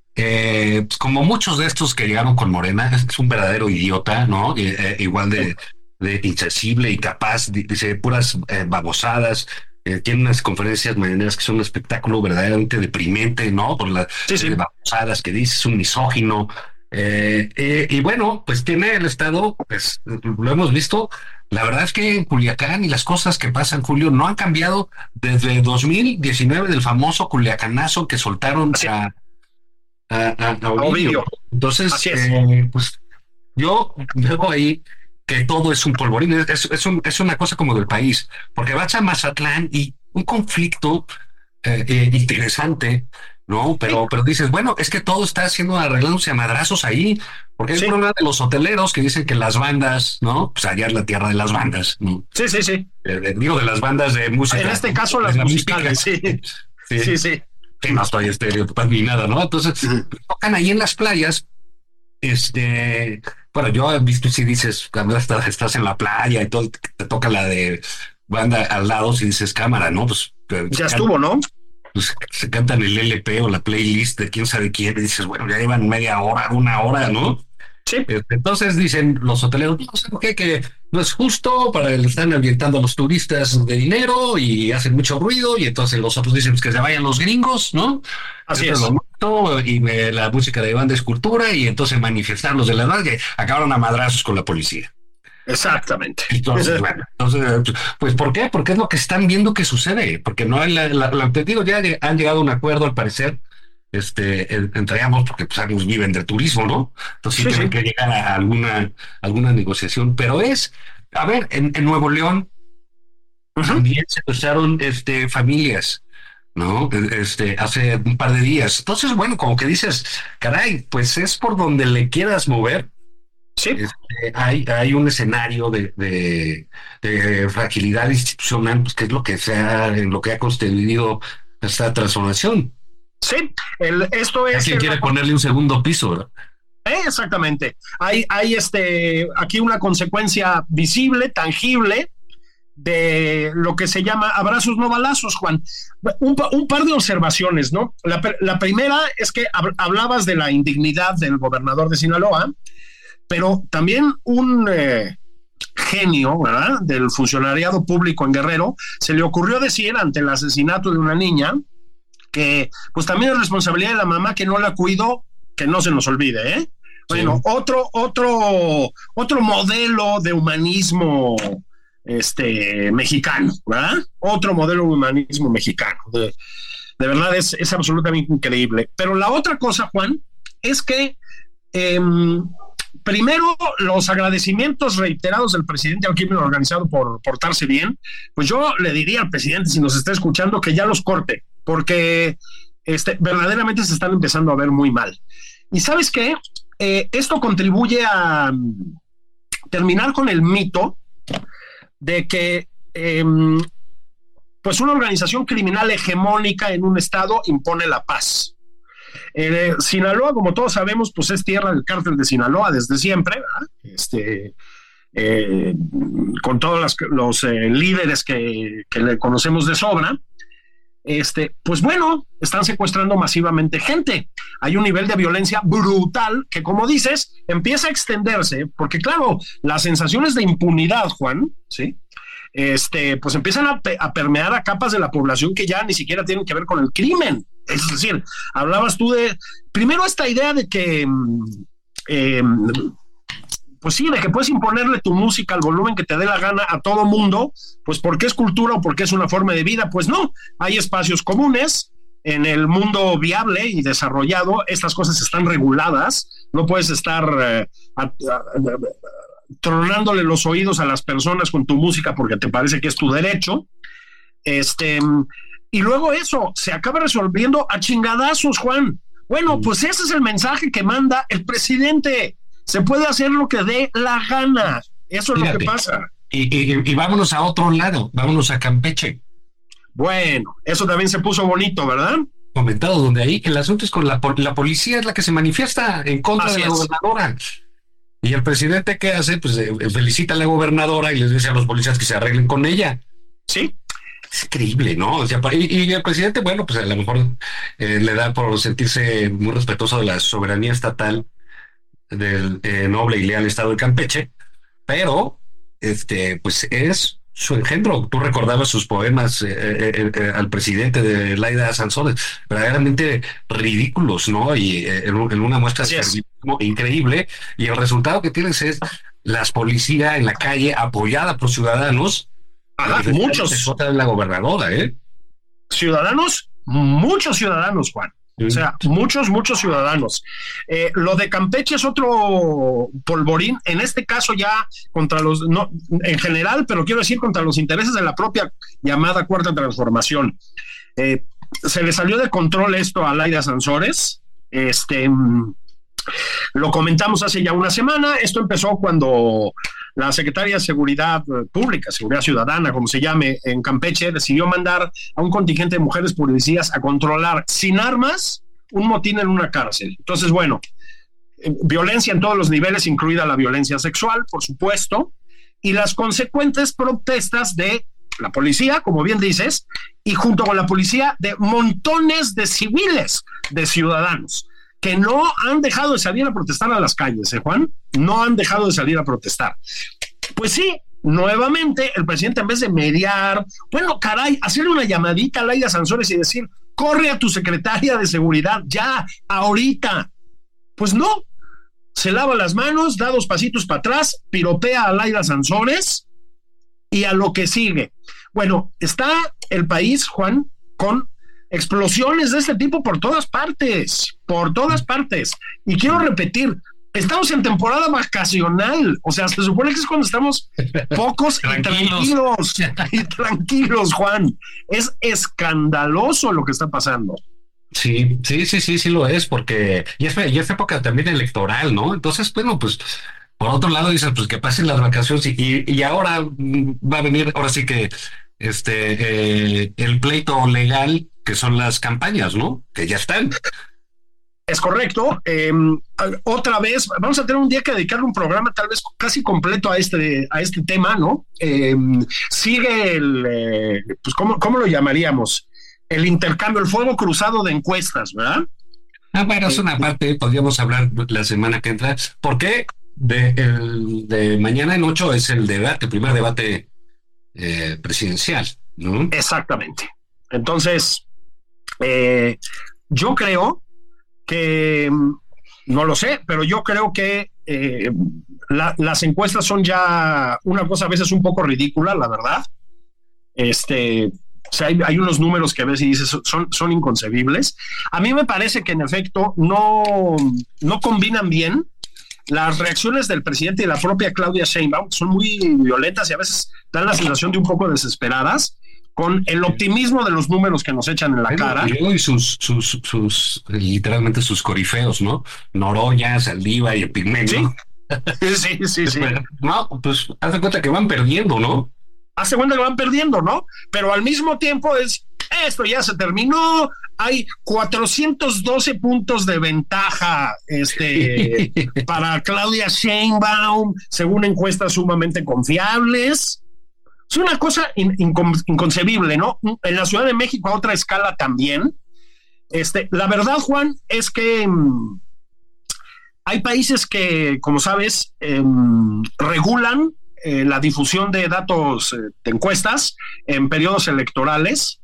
eh, como muchos de estos que llegaron con Morena, es, es un verdadero idiota, ¿no? Eh, eh, igual de, de insensible y capaz, dice puras eh, babosadas, eh, tiene unas conferencias mañaneras que son un espectáculo verdaderamente deprimente, ¿no? Por las sí, sí. Eh, babosadas que dice, es un misógino. Eh, eh, y bueno, pues tiene el Estado, pues lo hemos visto. La verdad es que en Culiacán y las cosas que pasan, Julio, no han cambiado desde dos mil diecinueve del famoso culiacanazo que soltaron a, a, a, a Ovidio. Entonces, eh, pues yo veo ahí que todo es un polvorín, es, es, un, es una cosa como del país, porque vas a Mazatlán y un conflicto eh, eh, interesante, ¿no? Pero, sí. pero dices, bueno, es que todo está haciendo arreglándose a madrazos ahí, porque hay sí. un problema de los hoteleros que dicen que las bandas, ¿no? Pues allá es la tierra de las bandas, ¿no? Sí, sí, sí. Eh, digo, de las bandas de música. En este caso, las musicales, sí. Sí, sí. sí. Sí, no estoy estereotipando ni nada, ¿no? Entonces, uh-huh. tocan ahí en las playas, este... Bueno, yo he visto si dices, cuando estás, estás en la playa y todo, te toca la de banda al lado, si dices cámara, ¿no? Pues... Ya estuvo, ¿no? Pues se cantan el L P o la playlist de quién sabe quién, y dices, bueno, ya llevan media hora, una hora, ¿no? Sí. Entonces dicen los hoteleros, no sé qué, que no es justo, para el, están ambientando a los turistas de dinero y hacen mucho ruido, y entonces los otros dicen pues, que se vayan los gringos, ¿no? Así es. Lo mato, y eh, la música de banda es cultura, y entonces manifestar los de la banda que acabaron a madrazos con la policía. Exactamente. Entonces, bueno, entonces, pues ¿por qué? Porque es lo que están viendo que sucede, porque no hay la, la, la te digo, ya han llegado a un acuerdo al parecer, este, entre ambos, porque pues ambos viven de turismo, ¿no? Entonces sí, sí tienen sí. que llegar a alguna, alguna negociación, pero es, a ver, en, en Nuevo León uh-huh. también se secuestraron este, familias, ¿no? Este, hace un par de días. Entonces, bueno, como que dices, caray, pues es por donde le quieras mover. Sí. Este, hay, hay un escenario de, de, de fragilidad institucional, pues que es lo que se ha, en lo que ha constituido esta transformación. Sí, el, esto es. Hay quien quiere ponerle un segundo piso, ¿verdad? Eh, exactamente. Hay, hay este aquí una consecuencia visible, tangible, de lo que se llama abrazos no balazos, Juan. Un, un par de observaciones, ¿no? La, la primera es que hablabas de la indignidad del gobernador de Sinaloa, pero también un, eh, genio, ¿verdad?, del funcionariado público en Guerrero, se le ocurrió decir ante el asesinato de una niña que pues también es responsabilidad de la mamá que no la cuidó, que no se nos olvide, ¿eh? Bueno, sí. otro, otro, otro modelo de humanismo este, mexicano, ¿verdad? Otro modelo de humanismo mexicano. De, de verdad es, es absolutamente increíble. Pero la otra cosa, Juan, es que eh, primero los agradecimientos reiterados del presidente al crimen organizado por portarse bien, pues yo le diría al presidente, si nos está escuchando, que ya los corte, porque este, verdaderamente se están empezando a ver muy mal. ¿Y sabes qué? Eh, esto contribuye a um, terminar con el mito de que eh, pues una organización criminal hegemónica en un estado impone la paz. Eh, Sinaloa, como todos sabemos, pues es tierra del cártel de Sinaloa desde siempre, ¿verdad? Este, eh, con todos los, los eh, líderes que, que le conocemos de sobra. Este, pues bueno, están secuestrando masivamente gente. Hay un nivel de violencia brutal que, como dices, empieza a extenderse, porque claro, las sensaciones de impunidad, Juan, ¿sí? Este, pues empiezan a, a permear a capas de la población que ya ni siquiera tienen que ver con el crimen. Es decir, hablabas tú de, primero esta idea de que, eh, pues sí, de que puedes imponerle tu música al volumen que te dé la gana a todo mundo, pues porque es cultura o porque es una forma de vida. Pues no, hay espacios comunes. En el mundo viable y desarrollado, estas cosas están reguladas. No puedes estar eh, a, a, a, tronándole los oídos a las personas con tu música porque te parece que es tu derecho. Este, y luego eso se acaba resolviendo a chingadazos, Juan. Bueno, pues ese es el mensaje que manda el presidente. Se puede hacer lo que dé la gana. Eso es Fíjate, lo que pasa. Y, y, y vámonos a otro lado, vámonos a Campeche. Bueno, eso también se puso bonito, ¿verdad? Comentado donde ahí el asunto es con la, la policía, es la que se manifiesta en contra Así de la es. gobernadora. Y el presidente, ¿qué hace? Pues eh, felicita a la gobernadora y les dice a los policías que se arreglen con ella. Sí. Es increíble, ¿no? O sea, y, y el presidente, bueno, pues a lo mejor eh, le da por sentirse muy respetuoso de la soberanía estatal del eh, noble y leal estado de Campeche, pero este, pues es su engendro. Tú recordabas sus poemas eh, eh, eh, al presidente de Laida Sansores, verdaderamente ridículos, ¿no? Y eh, en, en una muestra de servilismo increíble, y el resultado que tienes es las policías en la calle apoyada por ciudadanos. Ajá, muchos. De la gobernadora, ¿eh? Ciudadanos, muchos ciudadanos, Juan. O sea, muchos, muchos ciudadanos. Eh, lo de Campeche es otro polvorín, en este caso ya contra los, no, en general, pero quiero decir contra los intereses de la propia llamada Cuarta Transformación. Eh, se le salió de control esto a Laida Sansores. Este, lo comentamos hace ya una semana. Esto empezó cuando la Secretaría de Seguridad Pública, Seguridad Ciudadana, como se llame, en Campeche, decidió mandar a un contingente de mujeres policías a controlar sin armas un motín en una cárcel. Entonces, bueno, violencia en todos los niveles, incluida la violencia sexual, por supuesto, y las consecuentes protestas de la policía, como bien dices, y junto con la policía de montones de civiles, de ciudadanos, que no han dejado de salir a protestar a las calles, ¿eh, Juan? No han dejado de salir a protestar. Pues sí, nuevamente el presidente, en vez de mediar, bueno, caray, hacerle una llamadita a Laida Sansores y decir, corre a tu secretaria de seguridad, ya, ahorita. Pues no, se lava las manos, da dos pasitos para atrás, piropea a Laida Sansores y a lo que sigue. Bueno, está el país, Juan, con explosiones de este tipo por todas partes, por todas partes. Y quiero repetir, estamos en temporada vacacional, o sea, se supone que es cuando estamos pocos y tranquilos, y tranquilos, Juan. Es escandaloso lo que está pasando. Sí, sí, sí, sí, sí lo es, porque y es, y es época también electoral, ¿no? Entonces, bueno, pues por otro lado dices, pues que pasen las vacaciones y, y, y ahora va a venir, ahora sí que este eh, el pleito legal, que son las campañas, ¿no? Que ya están. Es correcto. Eh, otra vez, vamos a tener un día que dedicarle un programa tal vez casi completo a este, a este tema, ¿no? Eh, sigue el, eh, pues, ¿cómo, ¿cómo lo llamaríamos? El intercambio, el fuego cruzado de encuestas, ¿verdad? Ah, bueno, es una parte, podríamos hablar la semana que entra. ¿Por qué? de, el de mañana en ocho es el debate, el primer debate eh, presidencial, ¿no? Exactamente. Entonces, eh, yo creo que, no lo sé, pero yo creo que eh, la, las encuestas son ya una cosa a veces un poco ridícula, la verdad. Este, o sea, hay, hay unos números que a veces dices son, son inconcebibles. A mí me parece que en efecto no, no combinan bien las reacciones del presidente y la propia Claudia Sheinbaum, son muy violentas y a veces dan la sensación de un poco desesperadas, con el optimismo de los números que nos echan en la Bueno, cara. y sus, sus, sus, literalmente sus corifeos, ¿no? Noroña, Saldívar y Epigmenio. Sí, sí, sí, sí. No, pues haz de cuenta que van perdiendo, ¿no? Hace cuenta que van perdiendo, ¿no? Pero al mismo tiempo es, esto ya se terminó, hay cuatrocientos doce puntos de ventaja este, para Claudia Sheinbaum, según encuestas sumamente confiables. Es una cosa in, incon, inconcebible, ¿no? En la Ciudad de México a otra escala también. Este, la verdad, Juan, es que mmm, hay países que, como sabes, eh, regulan eh, la difusión de datos eh, de encuestas en periodos electorales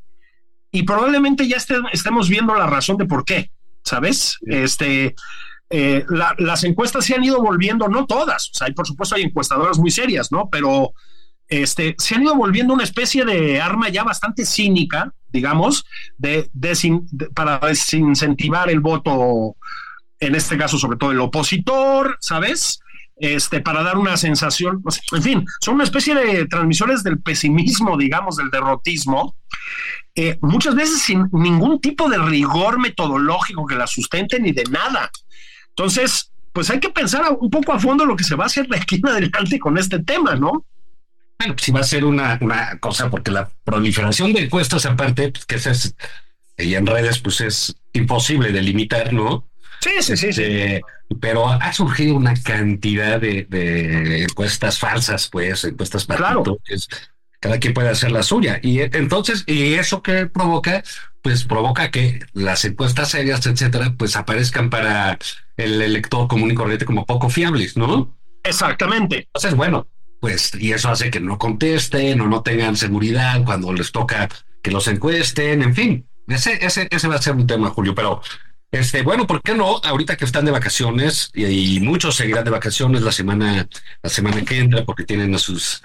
y probablemente ya este, estemos viendo la razón de por qué, ¿sabes? Este, eh, la, las encuestas se han ido volviendo, no todas, o sea, hay, por supuesto hay encuestadoras muy serias, ¿no? Pero Este, se han ido volviendo una especie de arma ya bastante cínica, digamos, de, desin, de, para desincentivar el voto, en este caso sobre todo el opositor, ¿sabes? Este, para dar una sensación, en fin, son una especie de transmisores del pesimismo, digamos, del derrotismo, eh, muchas veces sin ningún tipo de rigor metodológico que la sustente ni de nada. Entonces, pues hay que pensar un poco a fondo lo que se va a hacer de aquí en adelante con este tema, ¿no? Bueno, pues sí va a ser una, una cosa, porque la proliferación de encuestas, aparte, pues que esa es, y en redes, pues es imposible de limitar, ¿no? Sí, sí, sí, este, sí. Pero ha surgido una cantidad de, de encuestas falsas, pues, encuestas para claro. TikTok, cada quien puede hacer la suya. Y entonces, ¿y eso qué provoca? Pues provoca que las encuestas serias, etcétera, pues aparezcan para el elector común y corriente como poco fiables, ¿no? Exactamente. Entonces, bueno, pues, y eso hace que no contesten o no tengan seguridad cuando les toca que los encuesten, en fin, ese, ese, ese va a ser un tema, Julio, pero, este, bueno, ¿por qué no? Ahorita que están de vacaciones, y, y muchos seguirán de vacaciones la semana, la semana que entra, porque tienen a sus,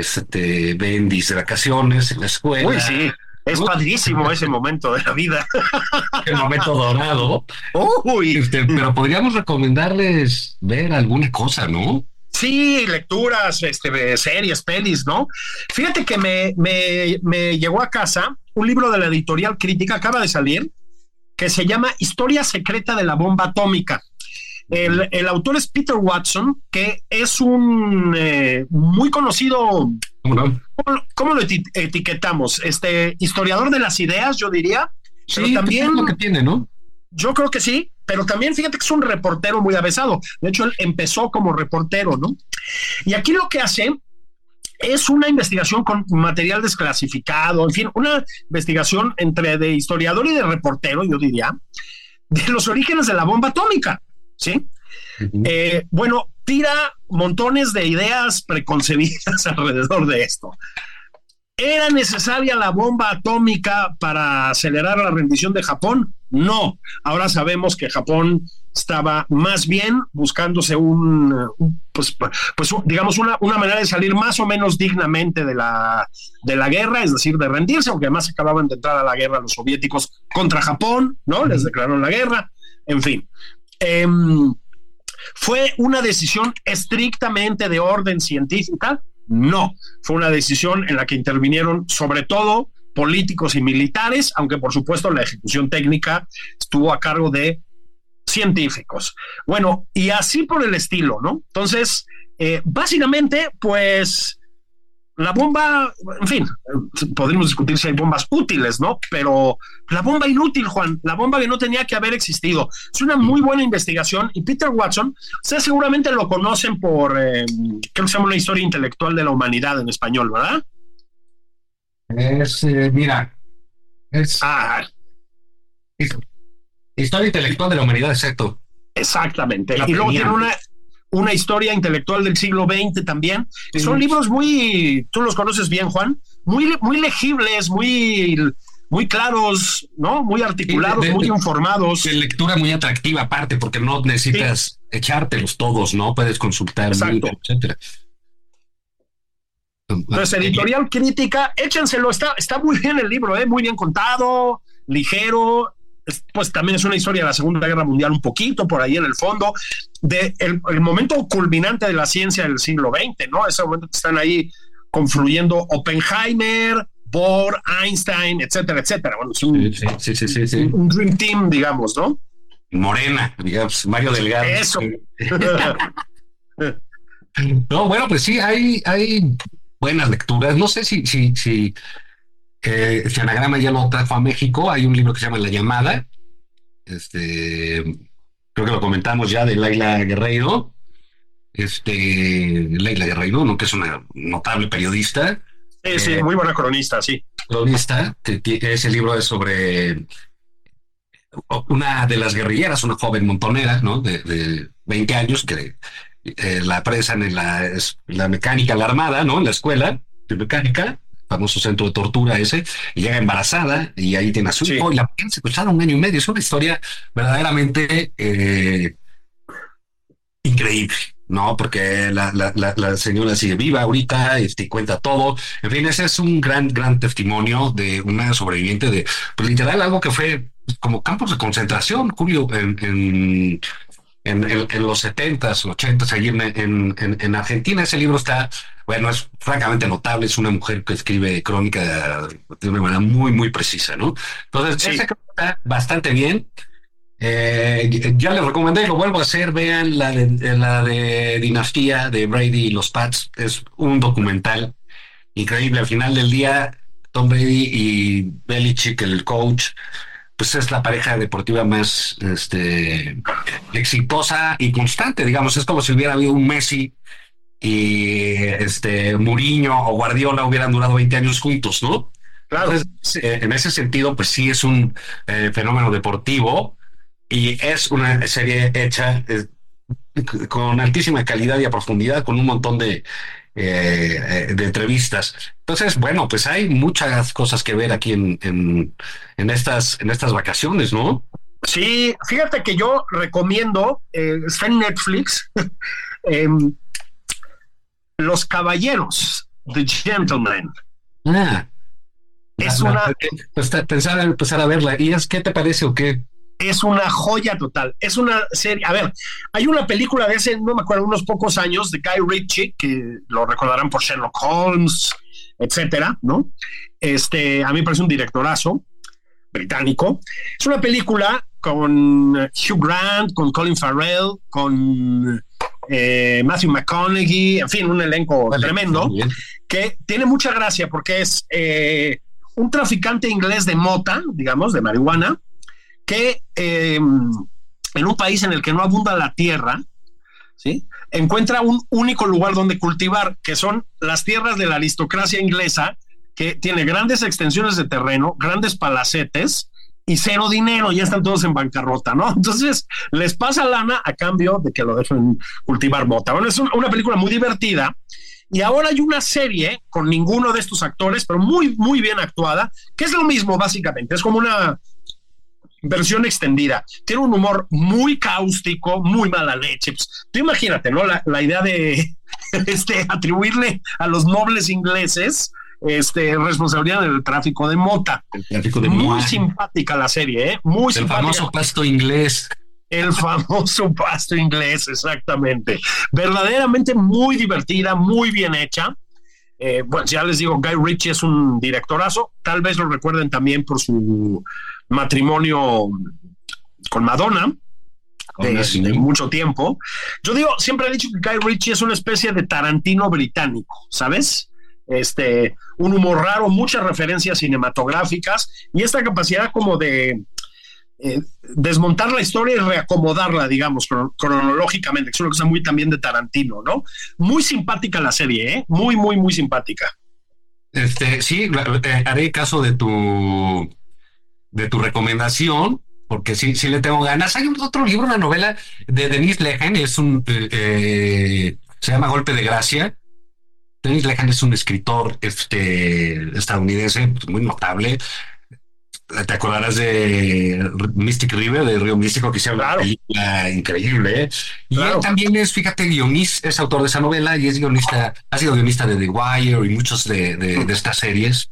este, bendis de vacaciones en la escuela. Uy, sí, es ¿no? padrísimo ese momento de la vida. El momento dorado. Uy. Este, pero podríamos recomendarles ver alguna cosa, ¿no? Sí, lecturas, este, series, pelis, ¿no? Fíjate que me, me, me llegó a casa un libro de la editorial Crítica, acaba de salir, que se llama Historia secreta de la bomba atómica. El, el autor es Peter Watson, que es un eh, muy conocido, ¿cómo, no? ¿cómo, cómo lo eti- etiquetamos? Este, historiador de las ideas, yo diría. Sí, pero también es lo que tiene, ¿no? Yo creo que sí, pero también fíjate que es un reportero muy avesado. De hecho, él empezó como reportero, ¿no? Y aquí lo que hace es una investigación con material desclasificado, en fin, una investigación entre de historiador y de reportero, yo diría, de los orígenes de la bomba atómica, ¿sí? Uh-huh. Eh, bueno, tira montones de ideas preconcebidas alrededor de esto. ¿Era necesaria la bomba atómica para acelerar la rendición de Japón? No. Ahora sabemos que Japón estaba más bien buscándose un, un pues, pues digamos una, una manera de salir más o menos dignamente de la, de la guerra, es decir, de rendirse, aunque además acababan de entrar a la guerra los soviéticos contra Japón, ¿no? Les declararon la guerra, en fin. Eh, ¿Fue una decisión estrictamente de orden científica? No, fue una decisión en la que intervinieron sobre todo políticos y militares, aunque por supuesto la ejecución técnica estuvo a cargo de científicos. Bueno, y así por el estilo, ¿no? Entonces, eh, básicamente, pues la bomba, en fin, podemos discutir si hay bombas útiles, ¿no? Pero la bomba inútil, Juan, la bomba que no tenía que haber existido. Es una muy buena investigación y Peter Watson, ustedes seguramente lo conocen por, eh, creo que se llama Una historia intelectual de la humanidad en español, ¿verdad? Es, eh, mira, es... Ah, es historia intelectual de la humanidad, exacto. Exactamente. La y luego tenía. tiene una... una historia intelectual del siglo veinte también. Sí. Son libros muy, tú los conoces bien, Juan, muy, muy legibles, muy, muy claros, ¿no? Muy articulados, de, de, muy informados. De lectura muy atractiva aparte, porque no necesitas sí. echártelos todos, ¿no? Puedes consultar, libros, etcétera. Entonces, editorial crítica, échenselo, está, está muy bien el libro, ¿eh? Muy bien contado, ligero, pues también es una historia de la Segunda Guerra Mundial un poquito por ahí en el fondo, de el, el momento culminante de la ciencia del siglo veinte, ¿no? Ese momento que están ahí confluyendo Oppenheimer, Bohr, Einstein, etcétera, etcétera. Bueno, es un, sí, sí, sí, sí, sí. un, un dream team, digamos, ¿no? Morena, digamos, Mario Delgado. Eso. No, bueno, pues sí, hay, hay buenas lecturas. No sé si, si, si, eh, si Anagrama ya lo trajo a México. Hay un libro que se llama La Llamada. Este, creo que lo comentamos ya, de Laila Guerreiro. Este, Laila Guerreiro, ¿no? Que es una notable periodista. Sí, sí, eh, muy buena cronista, sí. Cronista, que, que ese libro es sobre una de las guerrilleras, una joven montonera, ¿no? De, de veinte años, que eh, la apresan en la, es, la mecánica, la armada, ¿no? En la escuela de mecánica, famoso centro de tortura ese, y llega embarazada, y ahí tiene a su hijo, sí. Y la han secuestrado un año y medio. Es una historia verdaderamente eh, increíble, ¿no? Porque la, la, la, la señora sigue viva ahorita, este, cuenta todo. En fin, ese es un gran, gran testimonio de una sobreviviente de, pues literal, algo que fue como campos de concentración, Julio, en, en, en, en, en los setentas, ochentas, allí en, en, en, en Argentina. Ese libro está, bueno, es francamente notable. Es una mujer que escribe crónica de, de una manera muy, muy precisa, ¿no? Entonces, sí. Ese está bastante bien. Eh, ya les recomendé, lo vuelvo a hacer, vean la de, la de Dinastía de Brady y los Pats. Es un documental increíble. Al final del día, Tom Brady y Belichick, el coach, pues es la pareja deportiva más este, exitosa y constante, digamos. Es como si hubiera habido un Messi y este Mourinho o Guardiola hubieran durado veinte años juntos, ¿no? Claro. Entonces, eh, en ese sentido, pues sí es un eh, fenómeno deportivo. Y es una serie hecha eh, con altísima calidad y a profundidad, con un montón de, eh, de entrevistas. Entonces, bueno, pues hay muchas cosas que ver aquí en, en, en, estas, en estas vacaciones, ¿no? Sí, fíjate que yo recomiendo, eh, está en Netflix, eh, Los Caballeros, The Gentleman. Ah, es la, una... la, pues, pensar, empezar a verla. ¿Y es qué te parece o qué? Es una joya total. Es una serie. A ver, hay una película de hace, no me acuerdo, unos pocos años, de Guy Ritchie, que lo recordarán por Sherlock Holmes, etcétera, ¿no? Este, a mí me parece un directorazo británico. Es una película con Hugh Grant, con Colin Farrell, con eh, Matthew McConaughey, en fin, un elenco vale, tremendo, que tiene mucha gracia porque es eh, un traficante inglés de mota, digamos, de marihuana, que eh, en un país en el que no abunda la tierra, ¿sí?, encuentra un único lugar donde cultivar, que son las tierras de la aristocracia inglesa, que tiene grandes extensiones de terreno, grandes palacetes y cero dinero, ya están todos en bancarrota, ¿no? Entonces les pasa lana a cambio de que lo dejen cultivar mota. Bueno, es una película muy divertida. Y ahora hay una serie con ninguno de estos actores, pero muy, muy bien actuada, que es lo mismo básicamente, es como una versión extendida. Tiene un humor muy cáustico, muy mala leche. Pues, tú imagínate, ¿no? La, la idea de este, atribuirle a los nobles ingleses este, responsabilidad del tráfico de mota. El tráfico de muy mota. Simpática la serie, ¿eh? Muy el simpática. El famoso pasto inglés. El famoso pasto inglés, exactamente. Verdaderamente muy divertida, muy bien hecha. Eh, bueno, ya les digo, Guy Ritchie es un directorazo. Tal vez lo recuerden también por su matrimonio con Madonna de, sí. de mucho tiempo. Yo digo, siempre he dicho que Guy Ritchie es una especie de Tarantino británico, ¿sabes? Este, un humor raro, muchas referencias cinematográficas y esta capacidad como de eh, desmontar la historia y reacomodarla, digamos, cron- cronológicamente, que es una cosa muy también de Tarantino, ¿no? Muy simpática la serie, ¿eh? Muy, muy, muy simpática. Este, sí, eh, haré caso de tu de tu recomendación. porque sí, sí le tengo ganas. Hay un otro libro, una novela de Denise Lehane, es un, eh, eh, se llama Golpe de Gracia. Denise Lehane es un escritor este, estadounidense pues, muy notable. Te acordarás de Mystic River, de Río Místico, que hicieron claro. una película increíble, ¿eh? Y claro. él también es, fíjate, guionista, es autor de esa novela y es guionista, ha sido guionista de The Wire y muchos de, de, de estas series.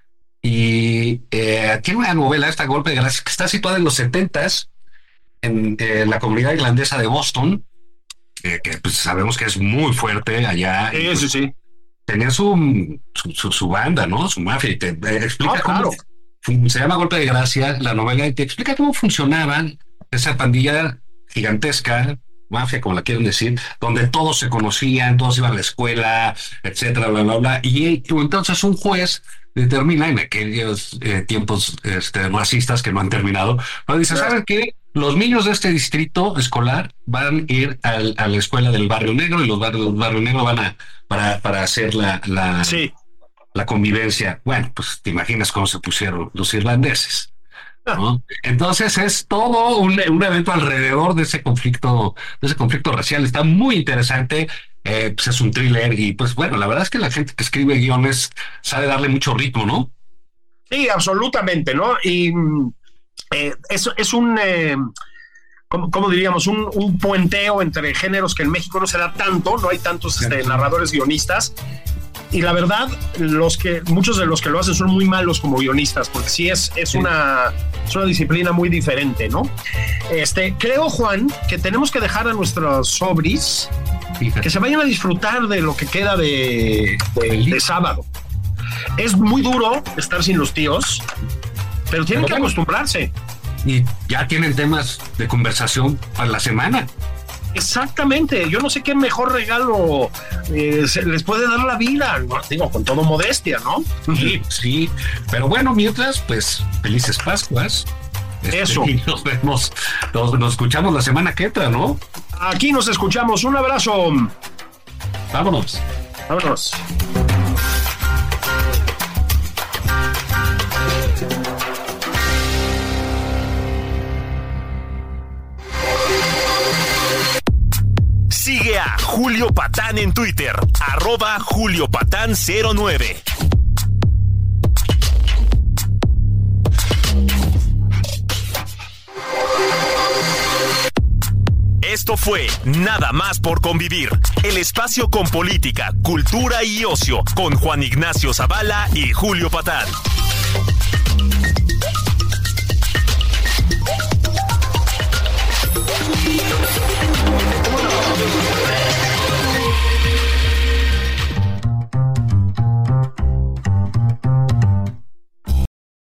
Y eh, tiene una novela, esta Golpe de Gracia, que está situada en los setentas, en eh, la comunidad irlandesa de Boston, eh, que pues sabemos que es muy fuerte allá. Sí, y, pues, sí, sí. Tenía su, su, su, su banda, ¿no? Su mafia, y te eh, explica no, cómo... Claro. Se llama Golpe de Gracia, la novela, y te explica cómo funcionaba esa pandilla gigantesca, mafia, como la quieren decir, donde todos se conocían, todos iban a la escuela, etcétera, bla, bla, bla. Y, y entonces un juez determina en aquellos eh, tiempos este, racistas que no han terminado, pero dice, ¿saben qué? Los niños de este distrito escolar van a ir al, a la escuela del barrio negro y los barrios del barrio negro van a para, para hacer la... la sí. la convivencia. Bueno, pues te imaginas cómo se pusieron los irlandeses, ¿no? Entonces es todo un, un evento alrededor de ese conflicto, de ese conflicto racial. Está muy interesante. Eh, pues es un thriller y pues bueno, la verdad es que la gente que escribe guiones sabe darle mucho ritmo, ¿no? Sí, absolutamente, ¿no? Y eh, es, es un... Eh... ¿Cómo, cómo diríamos? Un, un puenteo entre géneros que en México no se da tanto, no hay tantos este, narradores guionistas. Y la verdad, los que, muchos de los que lo hacen son muy malos como guionistas, porque sí es, es, sí. Una, es una disciplina muy diferente, ¿no? Este, creo, Juan, que tenemos que dejar a nuestros sobris Fíjate. que se vayan a disfrutar de lo que queda de, de, de sábado. Es muy duro estar sin los tíos, pero tienen pero que bueno. acostumbrarse. Y ya tienen temas de conversación para la semana. Exactamente, yo no sé qué mejor regalo eh, se les puede dar la vida, ¿no? Digo, con todo modestia, ¿no? Sí, sí, pero bueno, mientras, pues, felices Pascuas. Este, Eso. Y nos vemos, nos, nos escuchamos la semana que entra, ¿no? Aquí nos escuchamos, un abrazo. Vámonos. Vámonos. Sigue a Julio Patán en Twitter, arroba Julio Patán cero nueve. Esto fue Nada más por convivir, el espacio con política, cultura y ocio, con Juan Ignacio Zavala y Julio Patán.